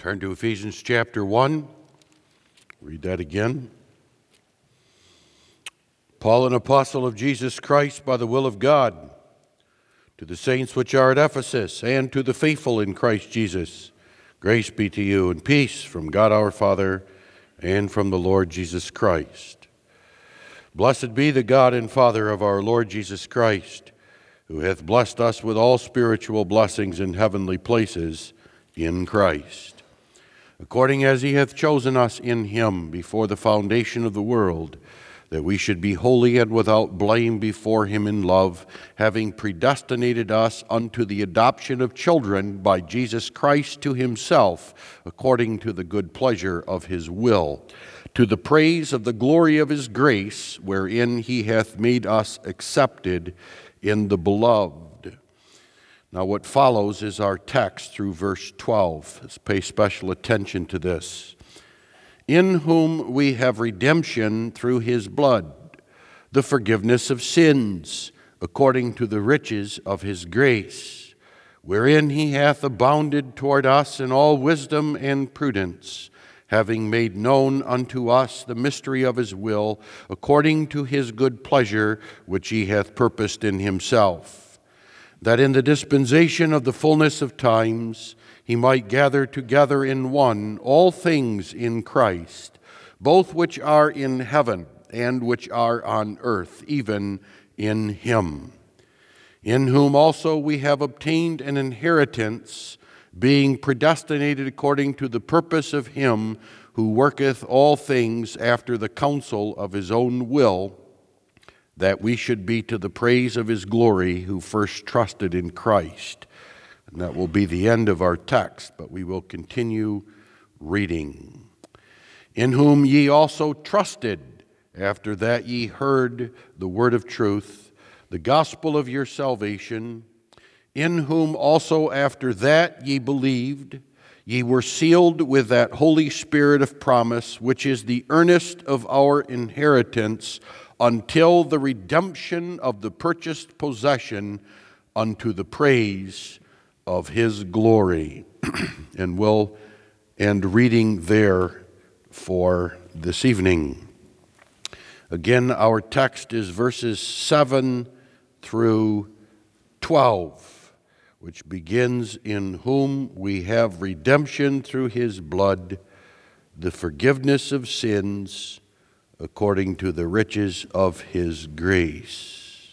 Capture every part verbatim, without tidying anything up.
Turn to Ephesians chapter one. Read that again. Paul, an apostle of Jesus Christ by the will of God, to the saints which are at Ephesus, and to the faithful in Christ Jesus, grace be to you and peace from God our Father and from the Lord Jesus Christ. Blessed be the God and Father of our Lord Jesus Christ, who hath blessed us with all spiritual blessings in heavenly places in Christ, according as he hath chosen us in him before the foundation of the world, that we should be holy and without blame before him in love, having predestinated us unto the adoption of children by Jesus Christ to himself, according to the good pleasure of his will, to the praise of the glory of his grace, wherein he hath made us accepted in the beloved. Now what follows is our text through verse twelve. Let's pay special attention to this. In whom we have redemption through his blood, the forgiveness of sins, according to the riches of his grace, wherein he hath abounded toward us in all wisdom and prudence, having made known unto us the mystery of his will, according to his good pleasure, which he hath purposed in himself, that in the dispensation of the fullness of times he might gather together in one all things in Christ, both which are in heaven and which are on earth, even in him, in whom also we have obtained an inheritance, being predestinated according to the purpose of him who worketh all things after the counsel of his own will, that we should be to the praise of his glory, who first trusted in Christ. And that will be the end of our text, but we will continue reading. In whom ye also trusted, after that ye heard the word of truth, the gospel of your salvation, in whom also after that ye believed, ye were sealed with that Holy Spirit of promise, which is the earnest of our inheritance, until the redemption of the purchased possession, unto the praise of his glory. And we'll end reading there for this evening. Again, our text is verses seven through twelve, which begins, in whom we have redemption through his blood, the forgiveness of sins, according to the riches of his grace.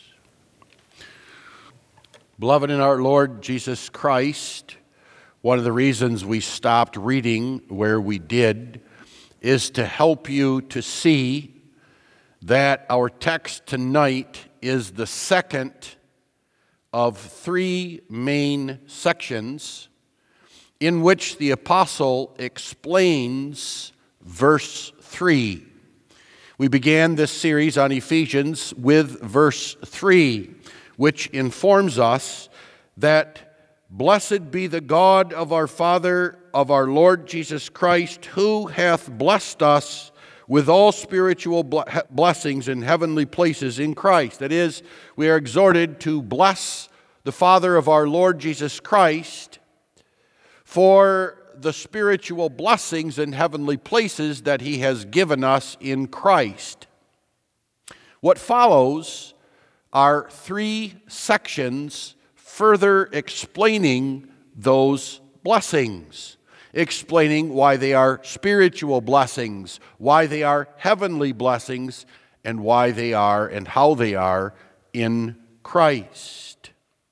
Beloved in our Lord Jesus Christ, one of the reasons we stopped reading where we did is to help you to see that our text tonight is the second of three main sections in which the apostle explains verse three. We began this series on Ephesians with verse three, which informs us that blessed be the God of our Father, of our Lord Jesus Christ, who hath blessed us with all spiritual blessings in heavenly places in Christ. That is, we are exhorted to bless the Father of our Lord Jesus Christ for the spiritual blessings in heavenly places that he has given us in Christ. What follows are three sections further explaining those blessings, explaining why they are spiritual blessings, why they are heavenly blessings, and why they are and how they are in Christ.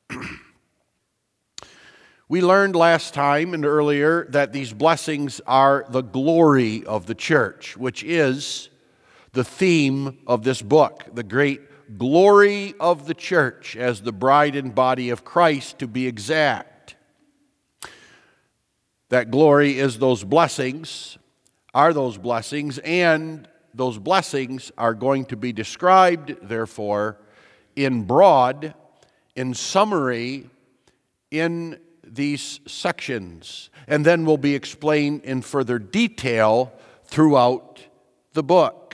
We learned last time and earlier that these blessings are the glory of the church, which is the theme of this book, the great glory of the church as the bride and body of Christ, to be exact. That glory is those blessings, are those blessings, and those blessings are going to be described, therefore, in broad, in summary, in these sections, and then will be explained in further detail throughout the book.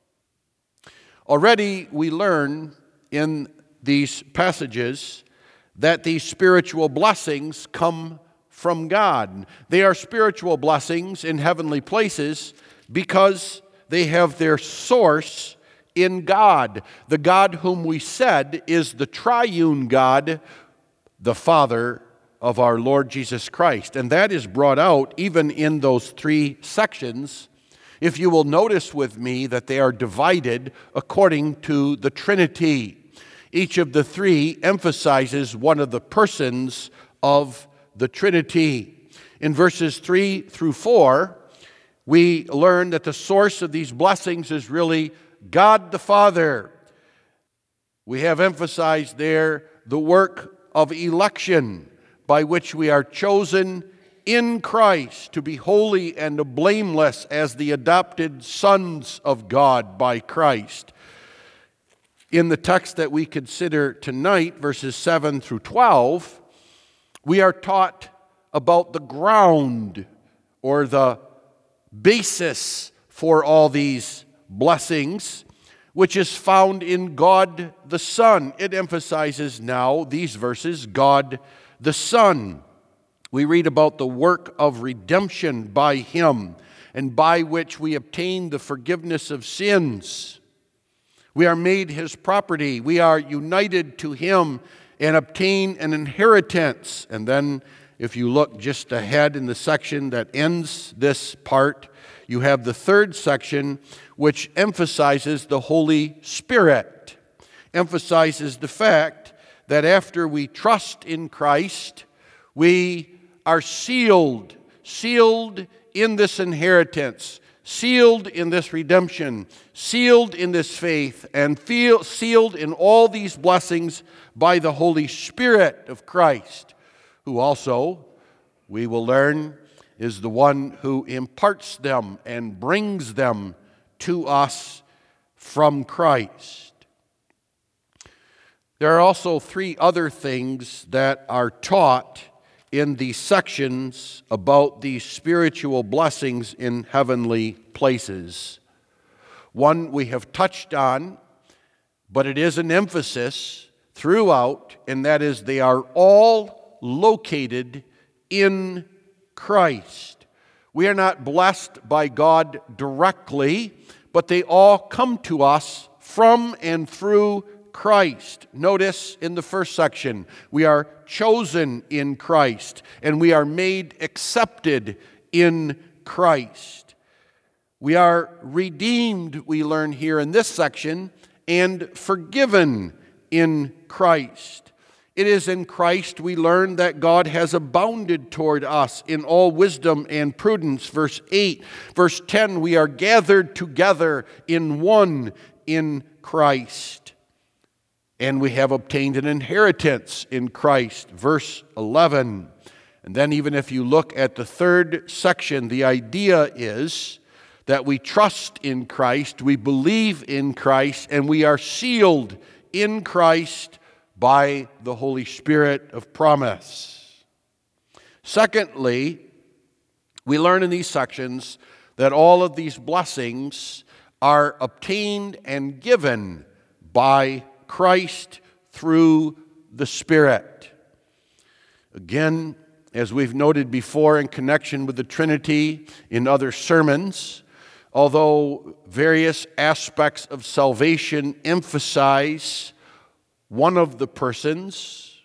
Already we learn in these passages that these spiritual blessings come from God. They are spiritual blessings in heavenly places because they have their source in God, the God whom we said is the triune God, the Father of our Lord Jesus Christ. And that is brought out even in those three sections, if you will notice with me that they are divided according to the Trinity. Each of the three emphasizes one of the persons of the Trinity. In verses three through four, we learn that the source of these blessings is really God the Father. We have emphasized there the work of election by which we are chosen in Christ to be holy and blameless as the adopted sons of God by Christ. In the text that we consider tonight, verses seven through twelve, we are taught about the ground or the basis for all these blessings, which is found in God the Son. It emphasizes now, these verses, God the Son. We read about the work of redemption by Him, and by which we obtain the forgiveness of sins. We are made His property. We are united to Him and obtain an inheritance. And then, if you look just ahead in the section that ends this part, you have the third section, which emphasizes the Holy Spirit, emphasizes the fact that after we trust in Christ, we are sealed, sealed in this inheritance, sealed in this redemption, sealed in this faith, and feel, sealed in all these blessings by the Holy Spirit of Christ, who also, we will learn, is the one who imparts them and brings them to us from Christ. There are also three other things that are taught in these sections about these spiritual blessings in heavenly places. One we have touched on, but it is an emphasis throughout, and that is they are all located in Christ. We are not blessed by God directly, but they all come to us from and through Christ. Notice in the first section, we are chosen in Christ, and we are made accepted in Christ. We are redeemed, we learn here in this section, and forgiven in Christ. It is in Christ we learn that God has abounded toward us in all wisdom and prudence. Verse eight. Verse ten, we are gathered together in one in Christ. And we have obtained an inheritance in Christ. Verse eleven. And then even if you look at the third section, the idea is that we trust in Christ, we believe in Christ, and we are sealed in Christ by the Holy Spirit of promise. Secondly, we learn in these sections that all of these blessings are obtained and given by Christ through the Spirit. Again, as we've noted before in connection with the Trinity in other sermons, although various aspects of salvation emphasize one of the persons,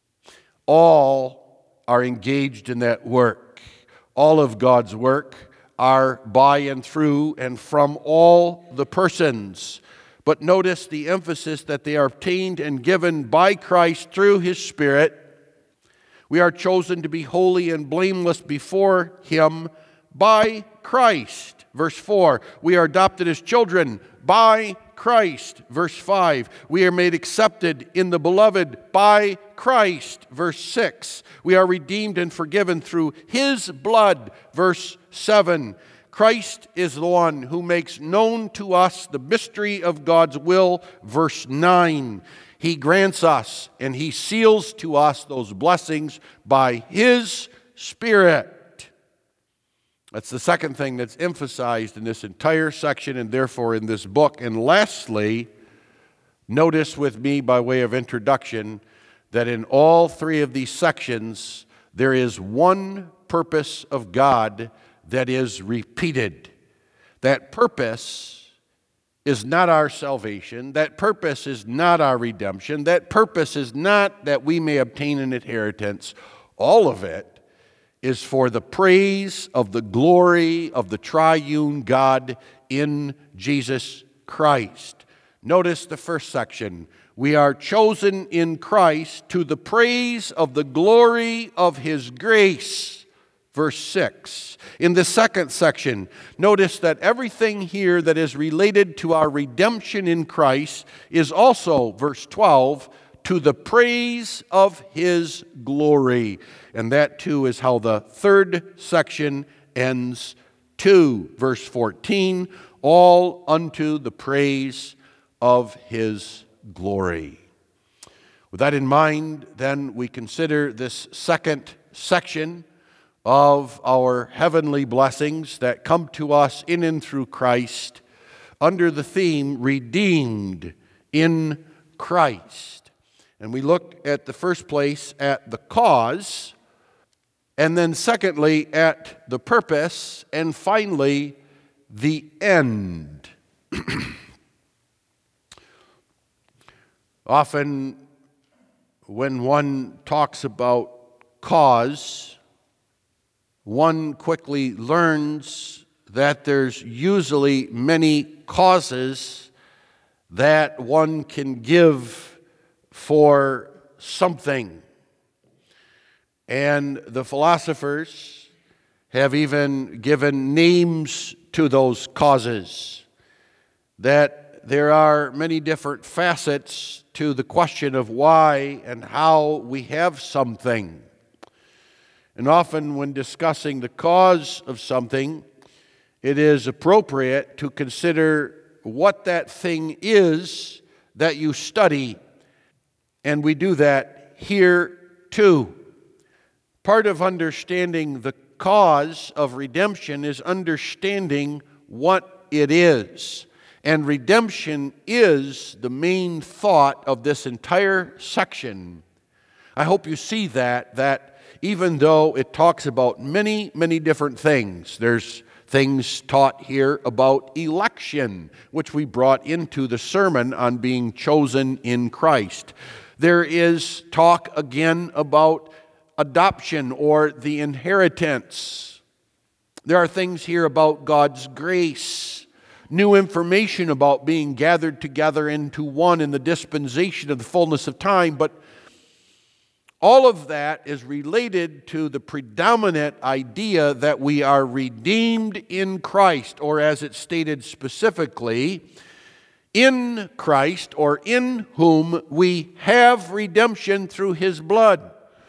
all are engaged in that work. All of God's work are by and through and from all the persons. But notice the emphasis that they are obtained and given by Christ through His Spirit. We are chosen to be holy and blameless before Him by Christ. Verse four, we are adopted as children by Christ. Verse five, we are made accepted in the beloved by Christ. Verse six, we are redeemed and forgiven through His blood. Verse seven, Christ is the one who makes known to us the mystery of God's will. Verse nine, He grants us and He seals to us those blessings by His Spirit. That's the second thing that's emphasized in this entire section and therefore in this book. And lastly, notice with me by way of introduction that in all three of these sections, there is one purpose of God that is repeated. That purpose is not our salvation. That purpose is not our redemption. That purpose is not that we may obtain an inheritance. All of it is for the praise of the glory of the triune God in Jesus Christ. Notice the first section. We are chosen in Christ to the praise of the glory of His grace. Verse six. In the second section, notice that everything here that is related to our redemption in Christ is also, verse twelve, to the praise of His glory. And that too is how the third section ends too. Verse fourteen, all unto the praise of His glory. With that in mind, then we consider this second section of our heavenly blessings that come to us in and through Christ under the theme, Redeemed in Christ. And we look at the first place at the cause, and then secondly at the purpose, and finally the end. Often when one talks about cause, one quickly learns that there's usually many causes that one can give for something. And the philosophers have even given names to those causes, that there are many different facets to the question of why and how we have something. And often when discussing the cause of something, it is appropriate to consider what that thing is that you study. And we do that here too. Part of understanding the cause of redemption is understanding what it is. And redemption is the main thought of this entire section. I hope you see that, that even though it talks about many, many different things, there's things taught here about election, which we brought into the sermon on being chosen in Christ. There is talk again about adoption or the inheritance. There are things here about God's grace. New information about being gathered together into one in the dispensation of the fullness of time, but all of that is related to the predominant idea that we are redeemed in Christ, or as it's stated specifically, in Christ, or in whom we have redemption through His blood.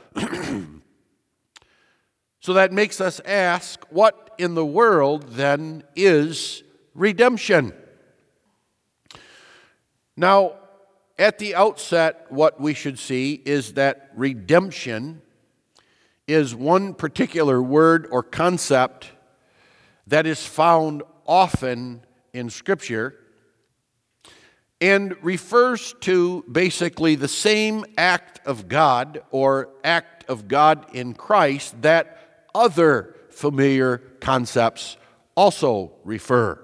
So that makes us ask, what in the world then is redemption? Now, at the outset, what we should see is that redemption is one particular word or concept that is found often in Scripture and refers to basically the same act of God or act of God in Christ that other familiar concepts also refer.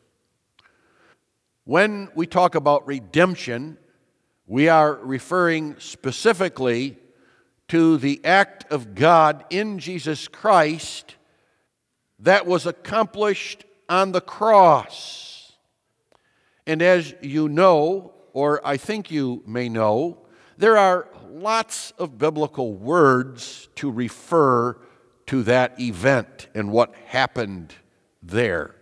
When we talk about redemption, we are referring specifically to the act of God in Jesus Christ that was accomplished on the cross. And as you know, or I think you may know, there are lots of biblical words to refer to that event and what happened there.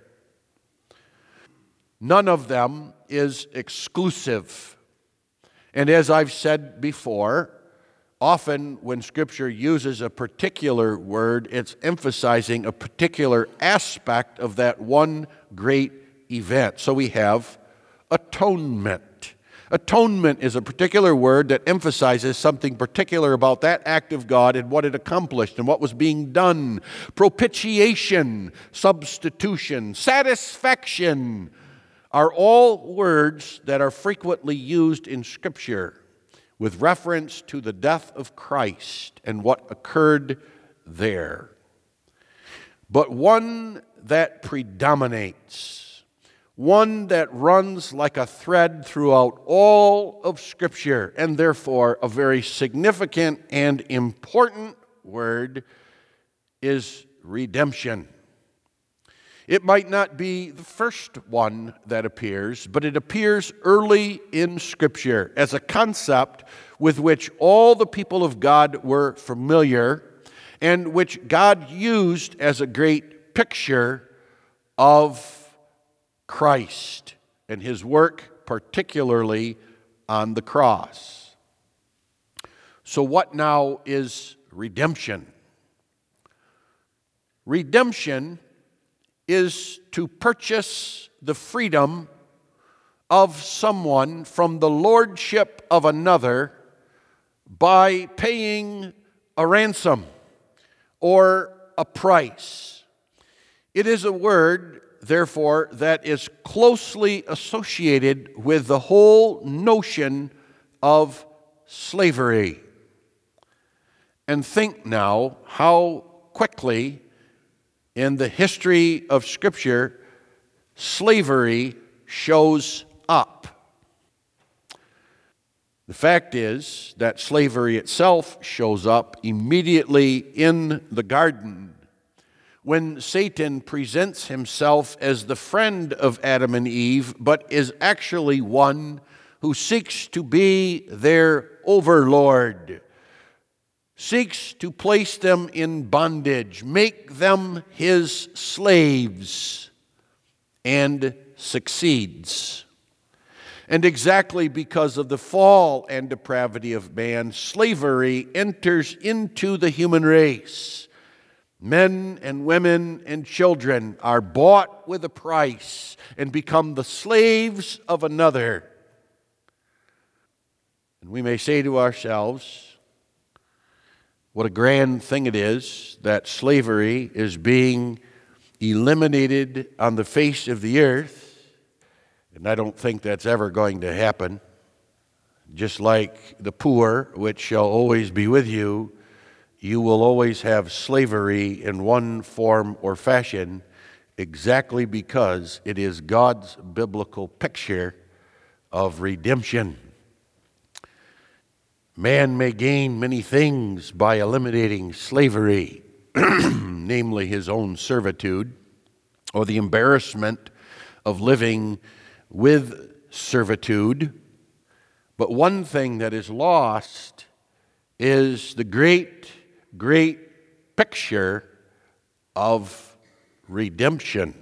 None of them is exclusive. And as I've said before, often when Scripture uses a particular word, it's emphasizing a particular aspect of that one great event. So we have atonement. Atonement is a particular word that emphasizes something particular about that act of God and what it accomplished and what was being done. Propitiation, substitution, satisfaction are all words that are frequently used in Scripture. with reference to the death of Christ and what occurred there, but one that predominates, one that runs like a thread throughout all of Scripture, and therefore a very significant and important word is redemption. It might not be the first one that appears, but it appears early in Scripture as a concept with which all the people of God were familiar and which God used as a great picture of Christ and his work, particularly on the cross. So what now is redemption? Redemption is to purchase the freedom of someone from the lordship of another by paying a ransom or a price. It is a word, therefore, that is closely associated with the whole notion of slavery. And think now how quickly in the history of Scripture slavery shows up. The fact is that slavery itself shows up immediately in the garden when Satan presents himself as the friend of Adam and Eve, but is actually one who seeks to be their overlord, seeks to place them in bondage, make them his slaves, and succeeds. And exactly because of the fall and depravity of man, slavery enters into the human race. Men and women and children are bought with a price and become the slaves of another. And we may say to ourselves, what a grand thing it is that slavery is being eliminated on the face of the earth. And I don't think that's ever going to happen. Just like the poor, which shall always be with you, you will always have slavery in one form or fashion, exactly because it is God's biblical picture of redemption. Man may gain many things by eliminating slavery, namely his own servitude, or the embarrassment of living with servitude. But one thing that is lost is the great, great picture of redemption.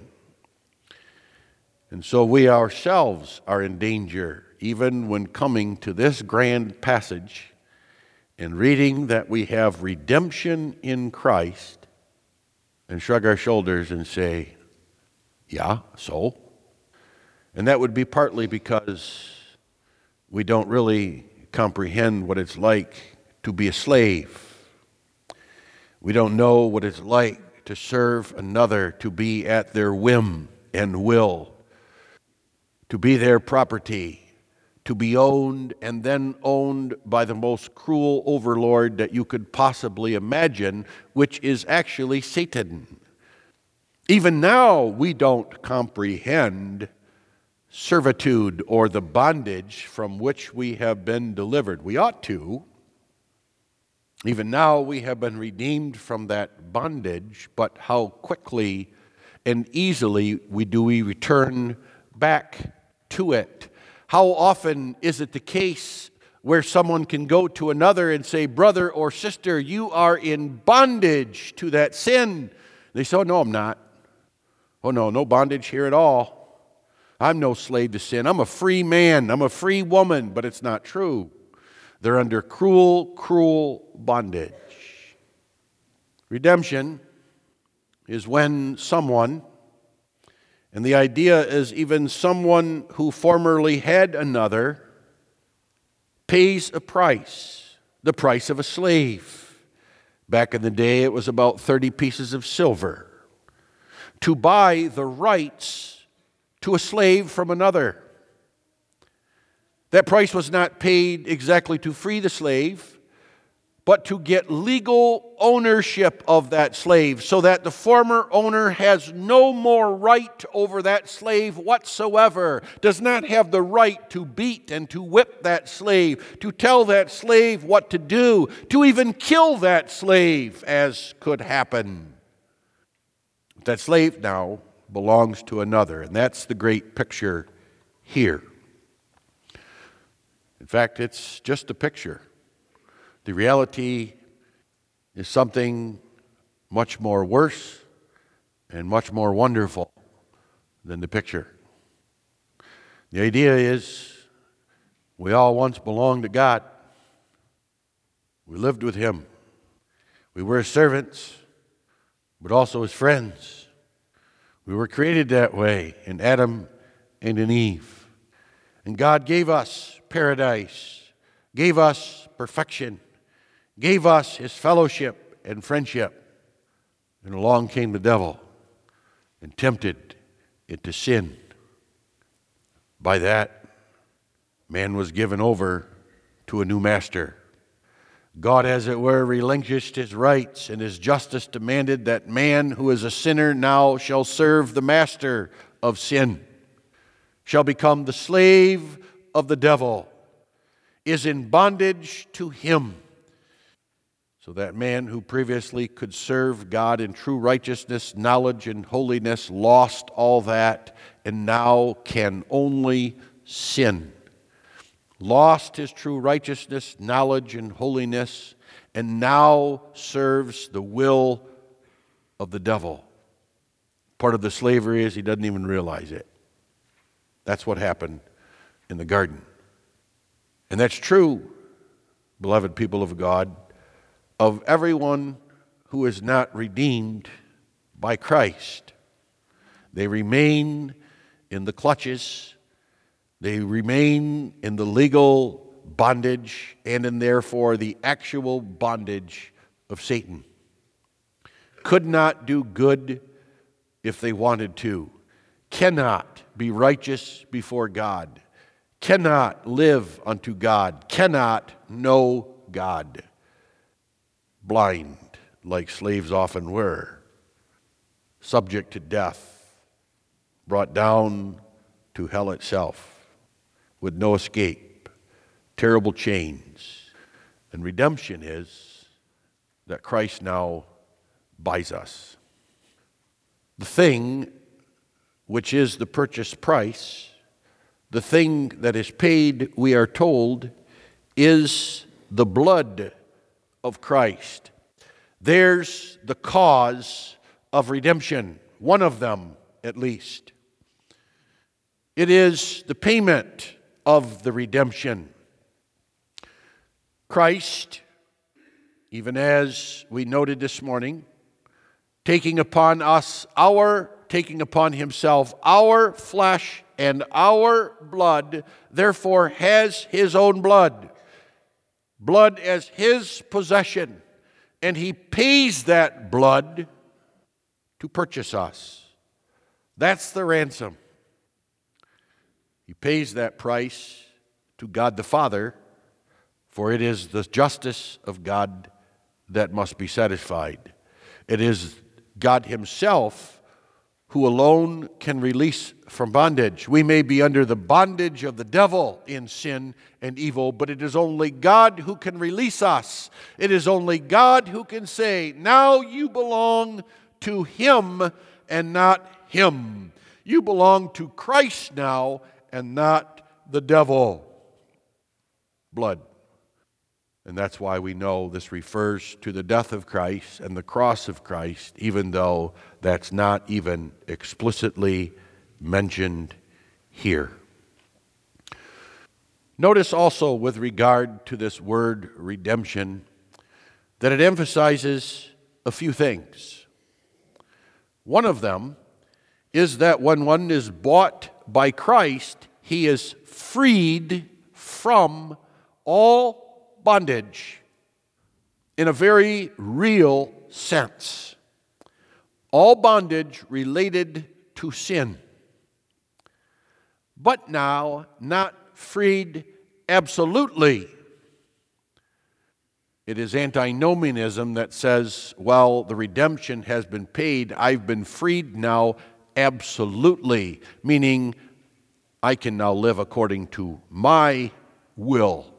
And so we ourselves are in danger, even when coming to this grand passage and reading that we have redemption in Christ, and shrug our shoulders and say, yeah, so? And that would be partly because we don't really comprehend what it's like to be a slave. We don't know what it's like to serve another, to be at their whim and will, to be their property, to be owned and then owned by the most cruel overlord that you could possibly imagine, which is actually Satan. Even now, we don't comprehend servitude or the bondage from which we have been delivered. We ought to. Even now, we have been redeemed from that bondage, but how quickly and easily we do we return back to it. How often is it the case where someone can go to another and say, brother or sister, you are in bondage to that sin? They say, oh, no, I'm not. Oh, no, no bondage here at all. I'm no slave to sin. I'm a free man. I'm a free woman. But it's not true. They're under cruel, cruel bondage. Redemption is when someone, and the idea is even someone who formerly had another, pays a price, the price of a slave. Back in the day, it was about thirty pieces of silver, to buy the rights to a slave from another. That price was not paid exactly to free the slave, but to get legal ownership of that slave, so that the former owner has no more right over that slave whatsoever, does not have the right to beat and to whip that slave, to tell that slave what to do, to even kill that slave, as could happen. That slave now belongs to another, and that's the great picture here. In fact, it's just a picture. The reality is something much more worse and much more wonderful than the picture. The idea is we all once belonged to God. We lived with Him. We were His servants, but also His friends. We were created that way in Adam and in Eve. And God gave us paradise, gave us perfection, gave us His fellowship and friendship. And along came the devil and tempted it to sin. By that, man was given over to a new master. God, as it were, relinquished His rights, and His justice demanded that man who is a sinner now shall serve the master of sin, shall become the slave of the devil, is in bondage to him. So that man who previously could serve God in true righteousness, knowledge, and holiness lost all that and now can only sin. Lost his true righteousness, knowledge, and holiness, and now serves the will of the devil. Part of the slavery is he doesn't even realize it. That's what happened in the garden. And that's true, beloved people of God, of everyone who is not redeemed by Christ. They remain in the clutches, they remain in the legal bondage, and in therefore the actual bondage of Satan. Could not do good if they wanted to, cannot be righteous before God, cannot live unto God, cannot know God. Blind, like slaves often were, subject to death, brought down to hell itself, with no escape, terrible chains. And redemption is that Christ now buys us. The thing which is the purchase price, the thing that is paid, we are told, is the blood of Christ. There's the cause of redemption, one of them at least. It is the payment of the redemption. Christ, even as we noted this morning, taking upon us our, taking upon himself our flesh and our blood, therefore has his own blood. Blood as his possession, and he pays that blood to purchase us. That's the ransom. He pays that price to God the Father, for it is the justice of God that must be satisfied. It is God himself who alone can release from bondage. We may be under the bondage of the devil in sin and evil, but it is only God who can release us. It is only God who can say, now you belong to him and not him. You belong to Christ now and not the devil. Blood. And that's why we know this refers to the death of Christ and the cross of Christ, even though that's not even explicitly mentioned here. Notice also with regard to this word redemption that it emphasizes a few things. One of them is that when one is bought by Christ, he is freed from all bondage in a very real sense. All bondage related to sin. But now not freed absolutely. It is antinomianism that says, well, the redemption has been paid, I've been freed now absolutely, meaning I can now live according to my will.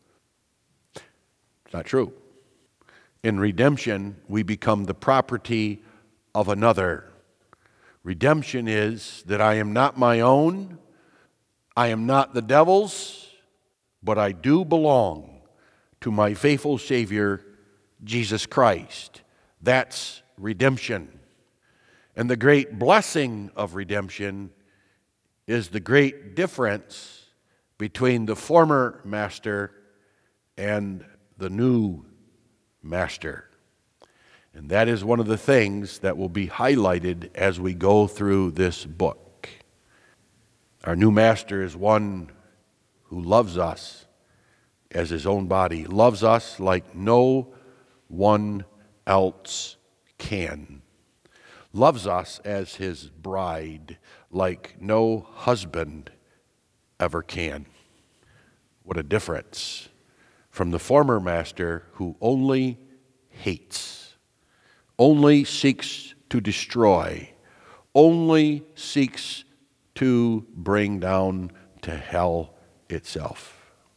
It's not true. In redemption, we become the property of another. Redemption is that I am not my own, I am not the devil's, but I do belong to my faithful Savior, Jesus Christ. That's redemption. And the great blessing of redemption is the great difference between the former master and the new master. And that is one of the things that will be highlighted as we go through this book. Our new master is one who loves us as his own body, loves us like no one else can, loves us as his bride like no husband ever can. What a difference from the former master who only hates, only seeks to destroy, only seeks to bring down to hell itself.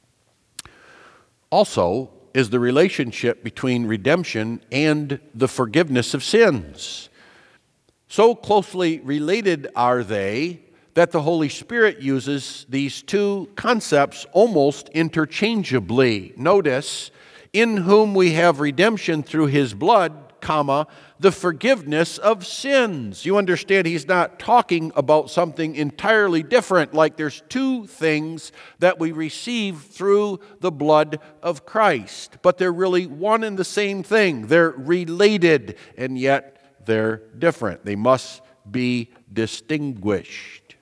Also is the relationship between redemption and the forgiveness of sins. So closely related are they that the Holy Spirit uses these two concepts almost interchangeably. Notice, in whom we have redemption through his blood, comma, the forgiveness of sins. You understand he's not talking about something entirely different, like there's two things that we receive through the blood of Christ, but they're really one and the same thing. They're related, and yet they're different. They must be distinguished.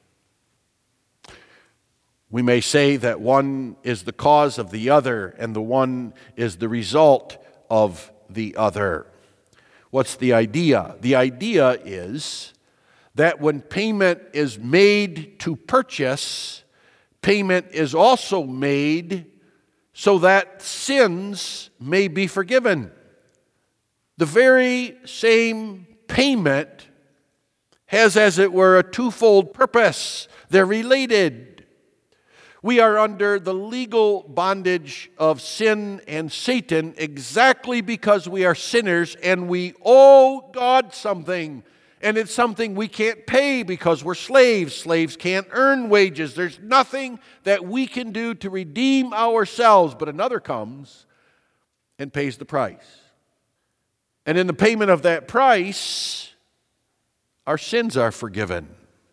We may say that one is the cause of the other, and the one is the result of the other. What's the idea? The idea is that when payment is made to purchase, payment is also made so that sins may be forgiven. The very same payment has, as it were, a twofold purpose. They're related. We are under the legal bondage of sin and Satan exactly because we are sinners and we owe God something. And it's something we can't pay because we're slaves. Slaves can't earn wages. There's nothing that we can do to redeem ourselves. But another comes and pays the price. And in the payment of that price, our sins are forgiven.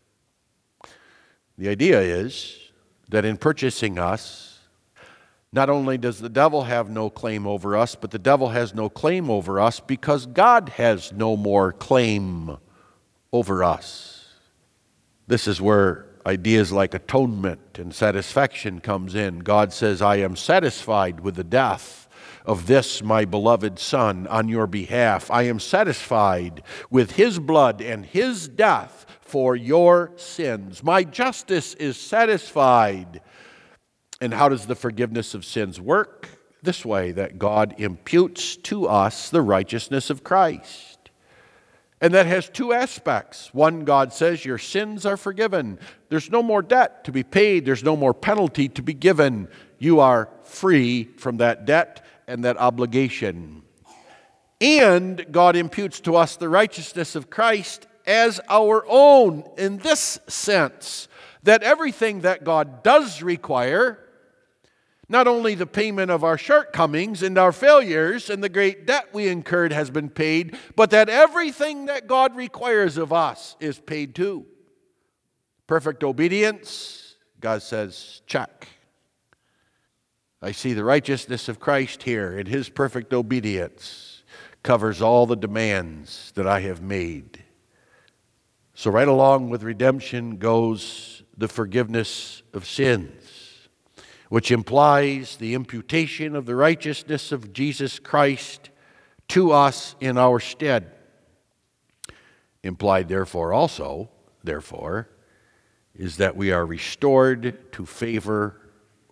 The idea is that in purchasing us, not only does the devil have no claim over us, but the devil has no claim over us because God has no more claim over us. This is where ideas like atonement and satisfaction comes in. God says, I am satisfied with the death of this my beloved Son on your behalf. I am satisfied with his blood and his death for your sins. My justice is satisfied. And how does the forgiveness of sins work? This way, that God imputes to us the righteousness of Christ. And that has two aspects. One, God says your sins are forgiven. There's no more debt to be paid. There's no more penalty to be given. You are free from that debt and that obligation. And God imputes to us the righteousness of Christ as our own, in this sense, that everything that God does require, not only the payment of our shortcomings and our failures and the great debt we incurred has been paid, but that everything that God requires of us is paid too. Perfect obedience, God says, check. I see the righteousness of Christ here, and his perfect obedience covers all the demands that I have made. So right along with redemption goes the forgiveness of sins, which implies the imputation of the righteousness of Jesus Christ to us in our stead. Implied therefore also, therefore, is that we are restored to favor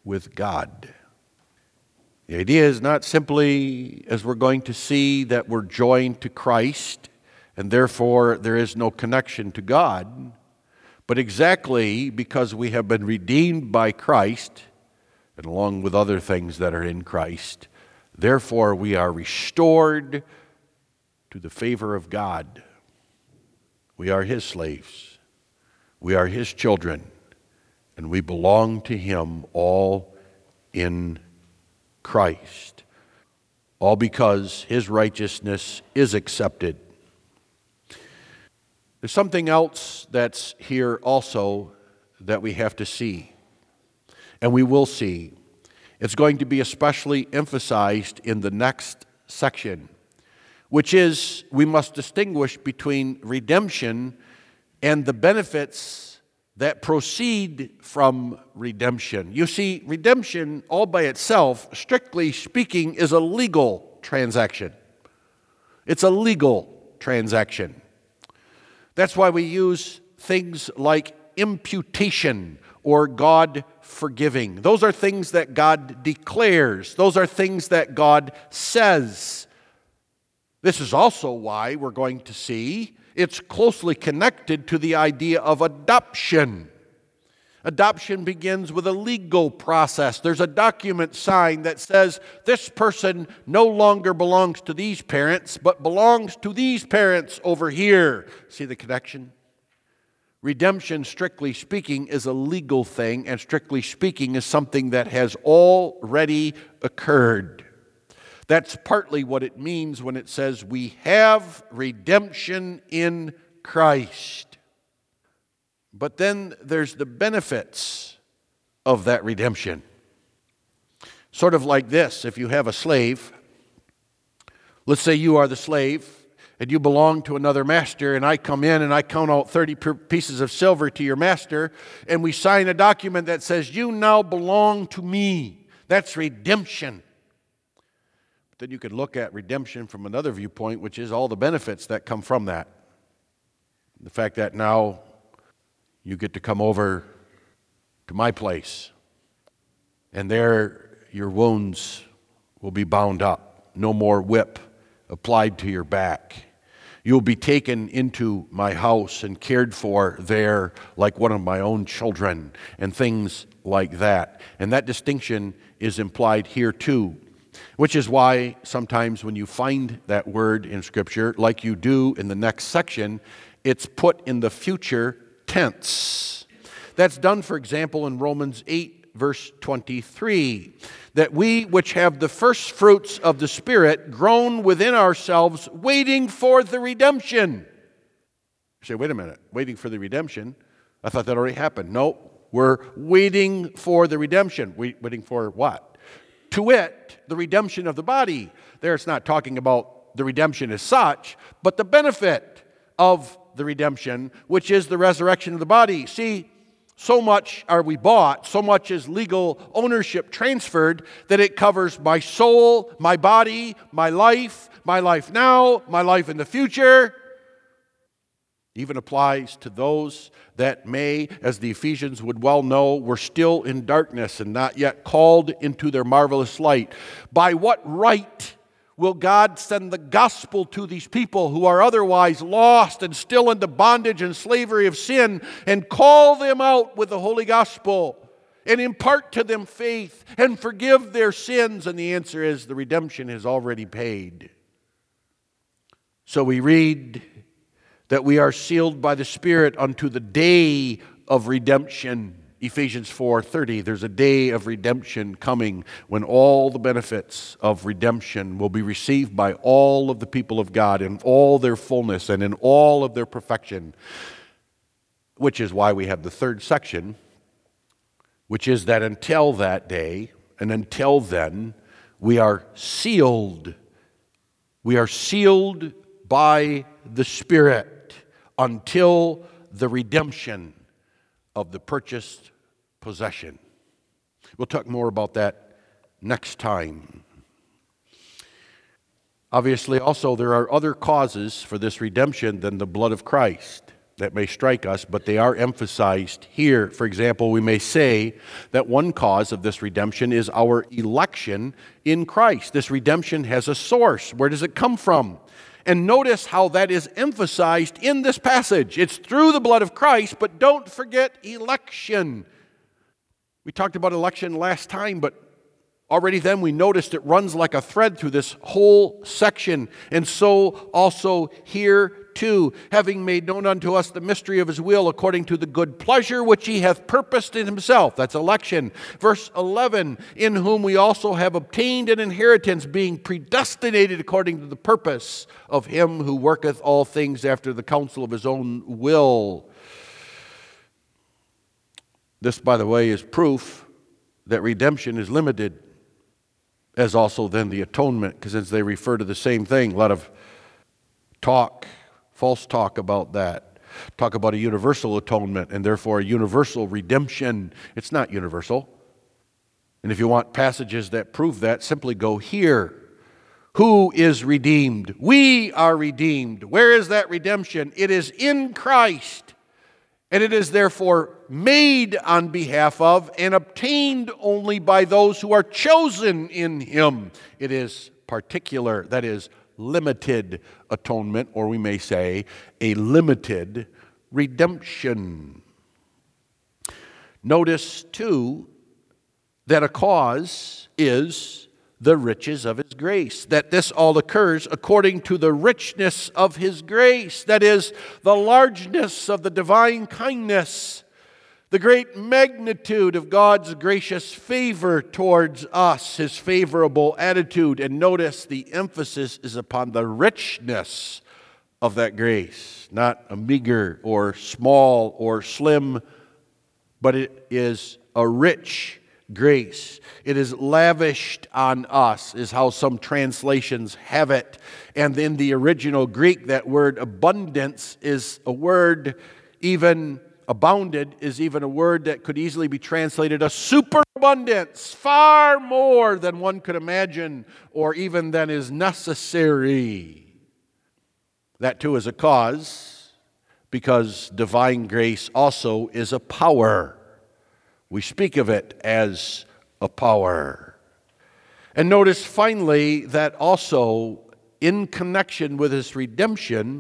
with God. The idea is not simply, as we're going to see, that we're joined to Christ and therefore there is no connection to God, but exactly because we have been redeemed by Christ, and along with other things that are in Christ, therefore we are restored to the favor of God. We are His slaves. We are His children, and we belong to Him all in Christ, all because His righteousness is accepted. There's something else that's here also that we have to see, and we will see. It's going to be especially emphasized in the next section, which is we must distinguish between redemption and the benefits that proceed from redemption. You see, redemption all by itself, strictly speaking, is a legal transaction. It's a legal transaction. That's why we use things like imputation or God forgiving. Those are things that God declares. Those are things that God says. This is also why we're going to see it's closely connected to the idea of adoption. Adoption begins with a legal process. There's a document signed that says this person no longer belongs to these parents, but belongs to these parents over here. See the connection? Redemption, strictly speaking, is a legal thing, and strictly speaking is something that has already occurred. That's partly what it means when it says we have redemption in Christ. But then there's the benefits of that redemption. Sort of like this, if you have a slave, let's say you are the slave and you belong to another master, and I come in and I count out thirty pieces of silver to your master, and we sign a document that says you now belong to me. That's redemption. Then you could look at redemption from another viewpoint, which is all the benefits that come from that. The fact that now you get to come over to my place, and there your wounds will be bound up. No more whip applied to your back. You'll be taken into my house and cared for there like one of my own children, and things like that. And that distinction is implied here too. Which is why sometimes when you find that word in Scripture, like you do in the next section, it's put in the future tense. That's done, for example, in Romans eight, verse twenty-three, that we which have the first fruits of the Spirit groan within ourselves, waiting for the redemption. You say, wait a minute, waiting for the redemption? I thought that already happened. No, we're waiting for the redemption. Waiting for what? To wit, the redemption of the body. There it's not talking about the redemption as such, but the benefit of the redemption, which is the resurrection of the body. See, so much are we bought, so much is legal ownership transferred, that it covers my soul, my body, my life, my life now, my life in the future. Even applies to those that may, as the Ephesians would well know, were still in darkness and not yet called into their marvelous light. By what right will God send the gospel to these people who are otherwise lost and still in the bondage and slavery of sin, and call them out with the holy gospel and impart to them faith and forgive their sins? And the answer is the redemption is already paid. So we read that we are sealed by the Spirit unto the day of redemption. Ephesians four thirty, there's a day of redemption coming when all the benefits of redemption will be received by all of the people of God in all their fullness and in all of their perfection. Which is why we have the third section, which is that until that day and until then, we are sealed. We are sealed by the Spirit until the redemption of the purchased possession. We'll talk more about that next time. Obviously, also, there are other causes for this redemption than the blood of Christ. that may strike us, but they are emphasized here. For example, we may say that one cause of this redemption is our election in Christ. This redemption has a source. Where does it come from? And notice how that is emphasized in this passage. It's through the blood of Christ, but don't forget election. We talked about election last time, but already then we noticed it runs like a thread through this whole section. And so also here too, having made known unto us the mystery of his will according to the good pleasure which he hath purposed in himself. That's election. Verse eleven, in whom we also have obtained an inheritance, being predestinated according to the purpose of him who worketh all things after the counsel of his own will. This, by the way, is proof that redemption is limited, as also then the atonement, because since they refer to the same thing, a lot of talk, false talk about that. Talk about a universal atonement and therefore a universal redemption. It's not universal. And if you want passages that prove that, simply go here. Who is redeemed? We are redeemed. Where is that redemption? It is in Christ. And it is therefore made on behalf of and obtained only by those who are chosen in him. It is particular, that is, limited atonement, or we may say a limited redemption. Notice, too, that a cause is the riches of his grace, that this all occurs according to the richness of his grace, that is, the largeness of the divine kindness, the great magnitude of God's gracious favor towards us, his favorable attitude. And notice the emphasis is upon the richness of that grace, not a meager or small or slim, but it is a rich grace. It is lavished on us, is how some translations have it. And in the original Greek, that word abundance is a word even abounded is even a word that could easily be translated a superabundance, far more than one could imagine or even than is necessary. That too is a cause, because divine grace also is a power. We speak of it as a power. And notice finally that also in connection with his redemption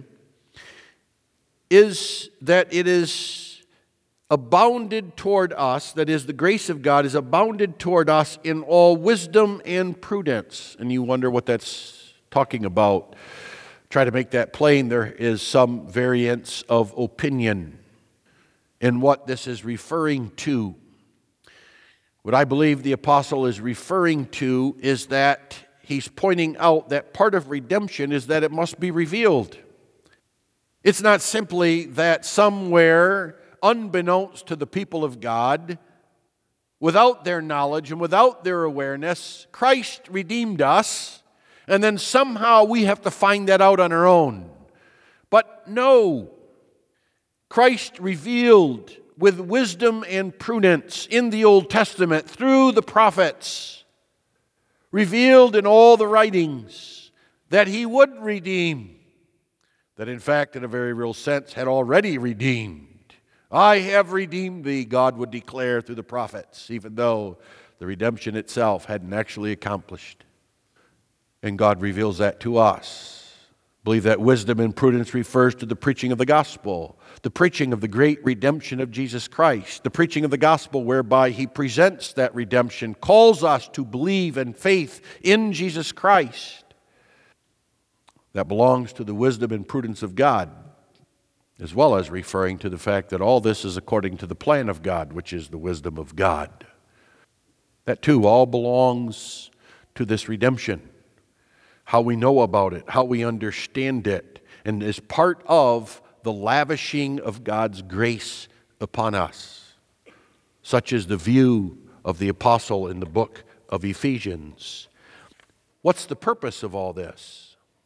is that it is abounded toward us, that is, the grace of God is abounded toward us in all wisdom and prudence. And you wonder what that's talking about. Try to make that plain. There is some variance of opinion in what this is referring to. What I believe the apostle is referring to is that he's pointing out that part of redemption is that it must be revealed. It's not simply that somewhere, unbeknownst to the people of God, without their knowledge and without their awareness, Christ redeemed us, and then somehow we have to find that out on our own. But no, Christ revealed with wisdom and prudence in the Old Testament through the prophets, revealed in all the writings that he would redeem, that in fact, in a very real sense, had already redeemed. I have redeemed thee, God would declare through the prophets, even though the redemption itself hadn't actually accomplished. And God reveals that to us. I believe that wisdom and prudence refers to the preaching of the gospel, the preaching of the great redemption of Jesus Christ, the preaching of the gospel whereby he presents that redemption, calls us to believe in faith in Jesus Christ. That belongs to the wisdom and prudence of God, as well as referring to the fact that all this is according to the plan of God, which is the wisdom of God. That too all belongs to this redemption, how we know about it, how we understand it, and is part of the lavishing of God's grace upon us. Such is the view of the apostle in the book of Ephesians. What's the purpose of all this?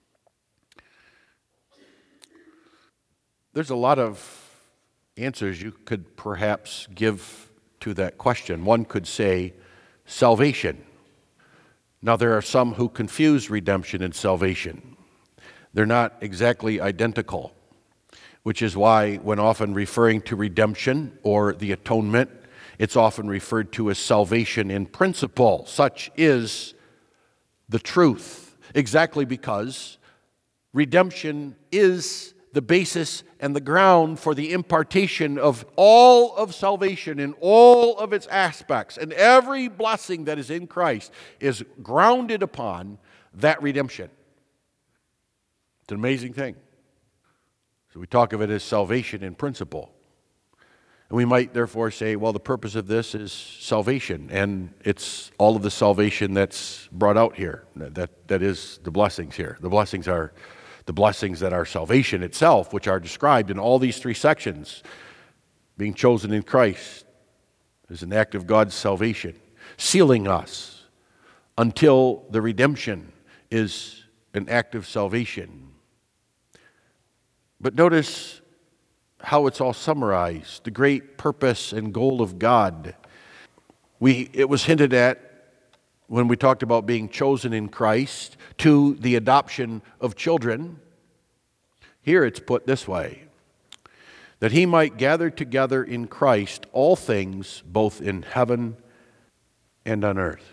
There's a lot of answers you could perhaps give to that question. One could say salvation. Now, there are some who confuse redemption and salvation. They're not exactly identical. which is why when often referring to redemption or the atonement, it's often referred to as salvation in principle. Such is the truth, exactly because redemption is the basis and the ground for the impartation of all of salvation in all of its aspects. And every blessing that is in Christ is grounded upon that redemption. It's an amazing thing. So we talk of it as salvation in principle. And we might therefore say, well, the purpose of this is salvation, and it's all of the salvation that's brought out here. That, that is the blessings here. The blessings are the blessings that are salvation itself, which are described in all these three sections. Being chosen in Christ is an act of God's salvation, sealing us until the redemption is an act of salvation. But notice how it's all summarized, the great purpose and goal of God. We, it was hinted at when we talked about being chosen in Christ to the adoption of children. Here it's put this way, that he might gather together in Christ all things, both in heaven and on earth.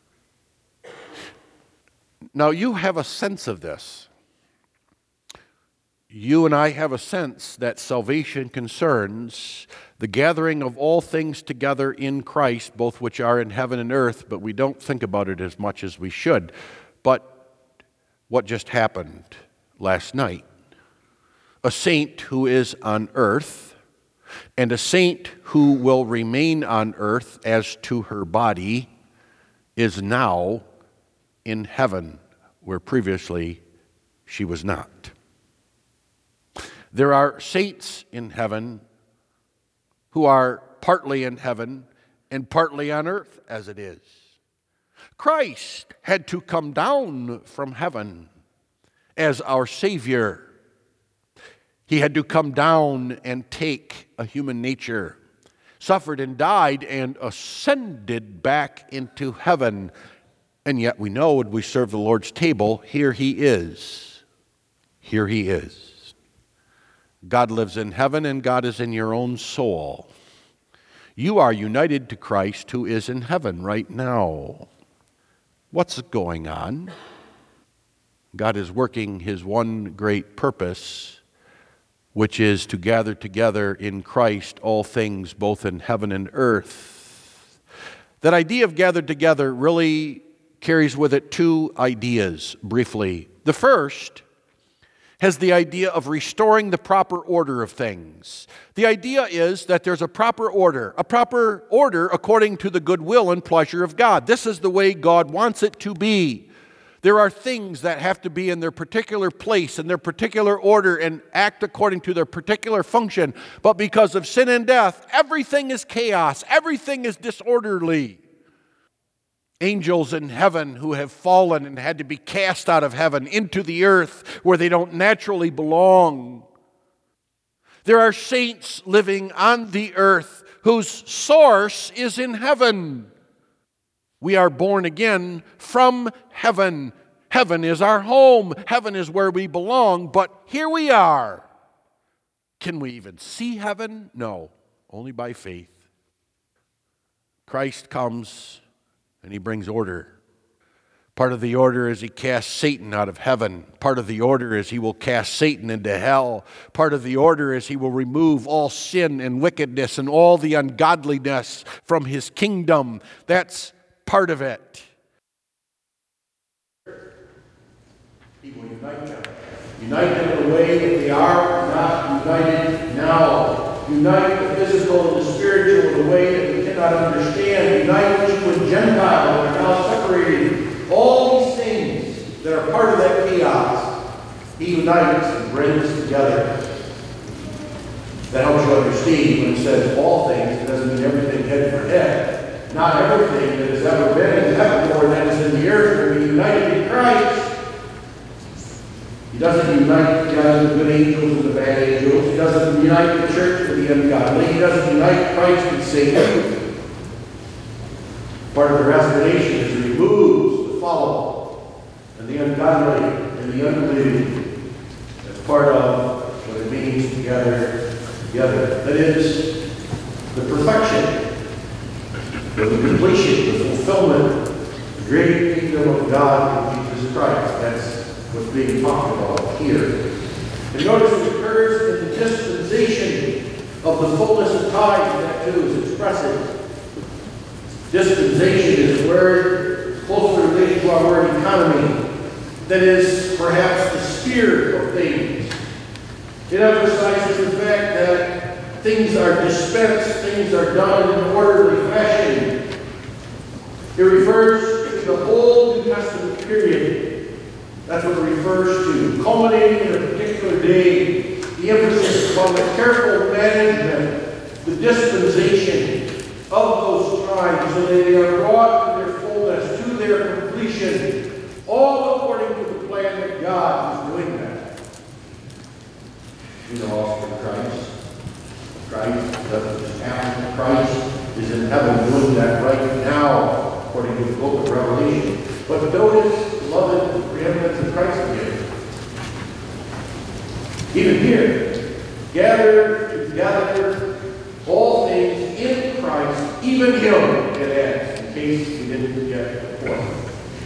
Now you have a sense of this. You and I have a sense that salvation concerns the gathering of all things together in Christ, both which are in heaven and earth, but we don't think about it as much as we should. But what just happened last night? A saint who is on earth and a saint who will remain on earth as to her body is now in heaven, where previously she was not. There are saints in heaven who are partly in heaven and partly on earth as it is. Christ had to come down from heaven as our Savior. He had to come down and take a human nature, suffered and died and ascended back into heaven. And yet we know when we serve the Lord's table, here he is. Here he is. God lives in heaven and God is in your own soul. You are united to Christ who is in heaven right now. What's going on? God is working his one great purpose, which is to gather together in Christ all things both in heaven and earth. That idea of gathered together really carries with it two ideas, briefly. The first has the idea of restoring the proper order of things. The idea is that there's a proper order, a proper order according to the good will and pleasure of God. This is the way God wants it to be. There are things that have to be in their particular place, in their particular order, and act according to their particular function. But because of sin and death, everything is chaos, everything is disorderly. Angels in heaven who have fallen and had to be cast out of heaven into the earth where they don't naturally belong. There are saints living on the earth whose source is in heaven. We are born again from heaven. Heaven is our home. Heaven is where we belong, but here we are. Can we even see heaven? No, only by faith. Christ comes and he brings order. Part of the order is he casts Satan out of heaven. Part of the order is he will cast Satan into hell. Part of the order is he will remove all sin and wickedness and all the ungodliness from his kingdom. That's part of it. He will unite them. Unite them in a way that they are not united now. Unite the physical and the spiritual in a way that we cannot understand. Unite Jew and Gentile that are now separated. All these things that are part of that chaos, he unites and brings together. That helps you understand when he says all things, it doesn't mean everything head for head. Not everything that has ever been in heaven or that is in the earth will be united in Christ. He doesn't unite together the good angels and the bad angels. He doesn't unite the church with the ungodly. He doesn't unite Christ and Satan. Part of the restoration is he removes the fallen and the ungodly and the unbelieving. That's part of what it means means together, together. That is the perfection, the completion, the fulfillment, the great kingdom of God in Jesus Christ. That's what's being talked about here. And notice it occurs in the dispensation of the fullness of time. That too is expressive. Dispensation is a word closely related to our word economy. That is perhaps the sphere of things. It emphasizes the fact that things are dispensed, things are done in an orderly fashion. It refers to the whole New Testament period. That's what it refers to. Culminating in a particular day, the emphasis is on the careful management, the dispensation of those times, so that they are brought to their fullness, to their completion, all according to the plan that God is doing that. You know also Christ. Christ doesn't just happen. Christ is in heaven doing that right now, according to the book of Revelation. But notice, beloved, the preeminence of Christ again. Even here, gather together all things in Christ, even Him, it adds, in case we didn't get the point.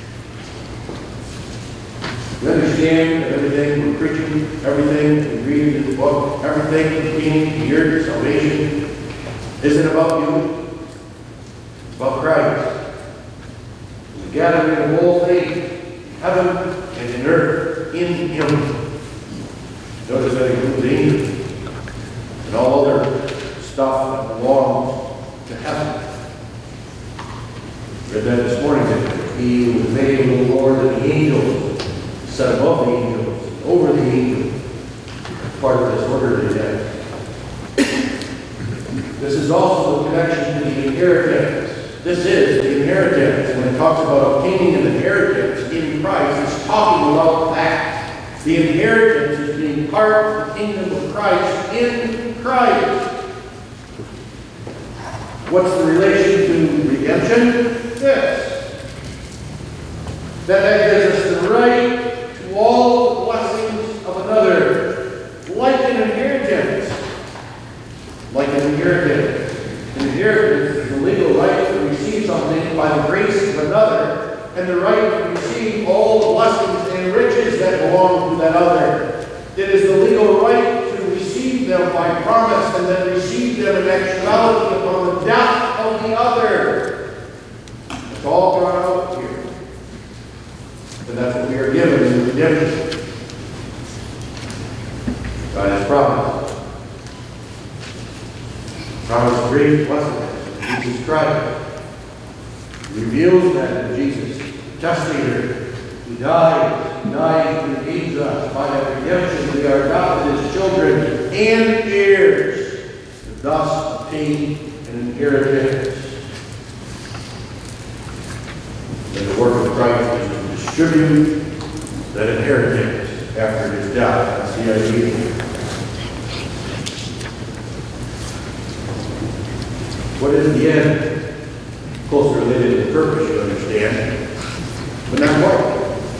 You understand that everything we're preaching, everything we read in the book, everything pertaining to your salvation isn't about you. It's about Christ. The gathering of all things, heaven and in earth, in Him. Notice that includes angels and all other stuff that belongs to heaven. We read that this morning, that He who was made a little lower than the angels, set above the angels, over the angels, part of this order today. This is also the connection to the inheritance. This is the inheritance. When it talks about obtaining an inheritance in Christ, it's talking about that. The inheritance is being part of the kingdom of Christ in Christ. What's the relation to redemption? This. That that gives us the right to all the blessings of another, like an inheritance. Like an inheritance. An inheritance is the legal right to receive something by the grace of another, and the right to receive all the blessings and riches that belong to that other. It is the legal right to receive them by promise, and then receive them in actuality upon the death of the other. It's all brought out here. And that's what we are given in redemption. God has promised. Promised great blessings in Jesus Christ. He reveals that in Jesus, the testator. He died, He died to redeem us. By that redemption, we are adopted as children and heirs, and thus obtain an inheritance. And the work of Christ is to distribute that inheritance after His death. That's the idea. What is the end? Closely related to the purpose, you understand, but not quite.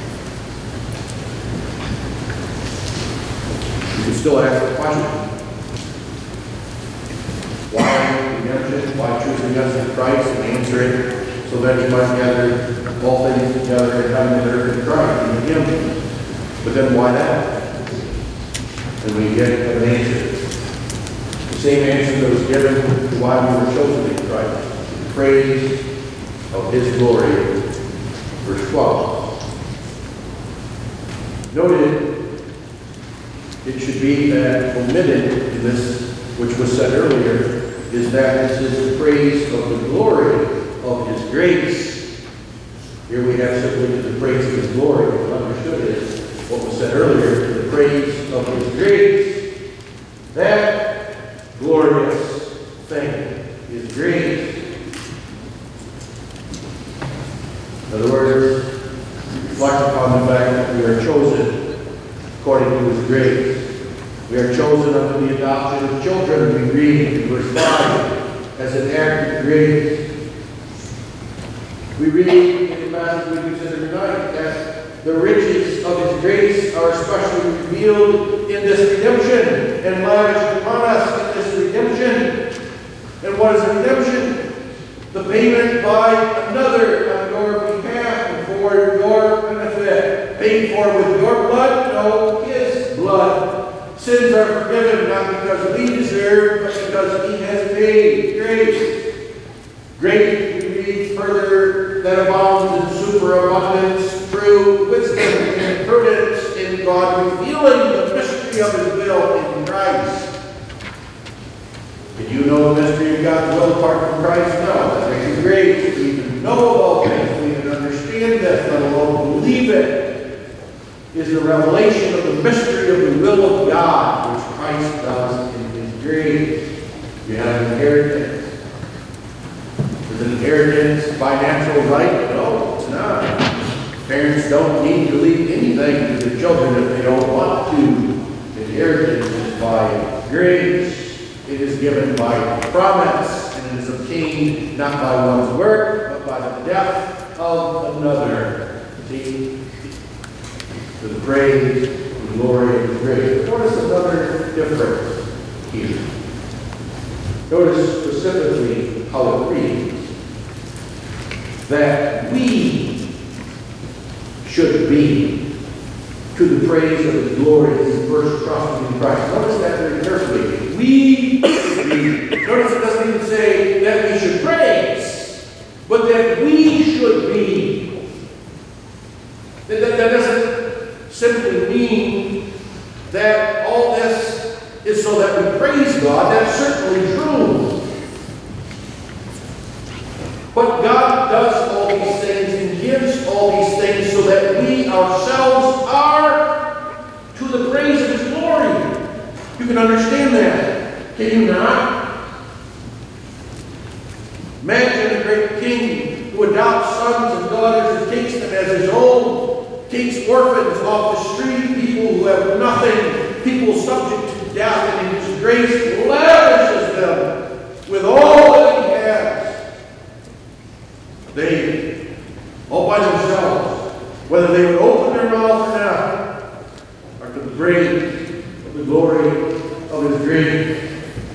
You can still ask the question. Why redemption? Why choosing us in Christ? And answer it so that He might gather all things together in heaven and earth in Christ, in Him. But then why that? And we get an answer. The same answer that was given to why we were chosen in Christ. The praise of His glory. Verse twelve. Noted, it should be that omitted in this, which was said earlier, is that this is the praise of the glory of His grace. Here we have simply the praise of His glory. What understood is what was said earlier, the praise of His grace. That glorious thing is grace. In other words, reflect upon the fact that we are chosen according to His grace. We are chosen unto the adoption of children, we read in verse five, as an act of grace. We read in the passage we consider tonight that The riches of his grace are especially revealed in this redemption and lavished upon us in this redemption. And what is a redemption? The payment by another on your behalf and for your benefit. Paid for with your blood? No, his blood. Sins are forgiven not because we deserve, but because he has paid. Grace. Grace, we read further, that abounds in superabundance through wisdom and prudence in God, revealing the mystery of his will in Christ. Did you know the mystery of God's will apart from Christ? No. That makes it great. We even know all things. We even understand this, let alone believe it. Is the revelation of the mystery of the will of God, which Christ does in his grace. You have an inheritance. Is an inheritance by natural right? No, it's not. Parents don't need to leave anything to the children if they don't want to. Inheritance is by grace. It is given by promise, and it is obtained not by one's work, but by the death of another. See? To the praise and glory of grace. Notice another difference here. Notice specifically how it reads. That we should be to the praise of the glory of first trusting in Christ. Notice that very carefully. We should be. Notice it doesn't even say that we should praise, but that we should be. That, that, that doesn't simply mean that all this is so that we praise God. That's certainly true. But God does all these things and gives all these things so that we ourselves are to the praise of his glory. You can understand that. Can you not? Imagine a great king who adopts sons and daughters and takes them as his own, takes orphans off the street, people who have nothing, people subject to death, and in his grace lavishes them with all that he has. They, all by themselves, whether they would open their mouth or not, are to the praise of the glory of his grace.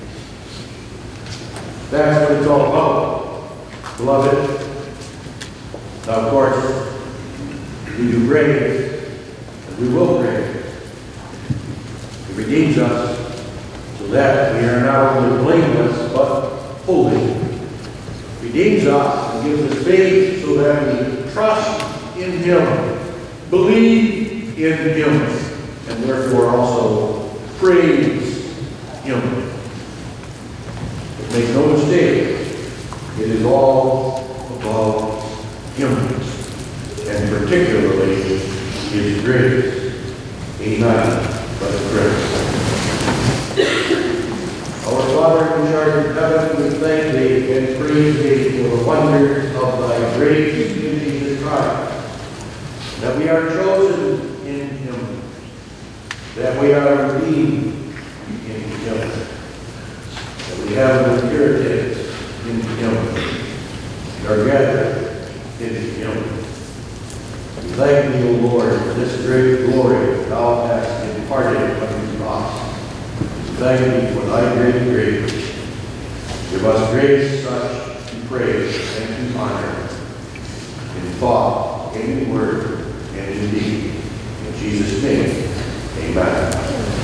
That's what it's all about, beloved. Now, of course, we do praise, and we will praise. He redeems us so that we are not only blameless, but holy. Redeems us and gives us faith so that we trust in him, believe in him, and therefore also praise him. But make no mistake, it is all about him, and particularly his grace. Amen. Let us pray. Our Father who art in heaven, we thank thee and praise thee for the wonders of thy grace in Jesus Christ, that we are chosen in him, that we are redeemed in him, that we have an inheritance in him, and are gathered in him. We thank thee, O Lord, for this great glory thou hast imparted unto us. Thank thee for thy great grace. Give us grace such to praise and to honor in thought, and in word, and in deed. In Jesus' name, amen.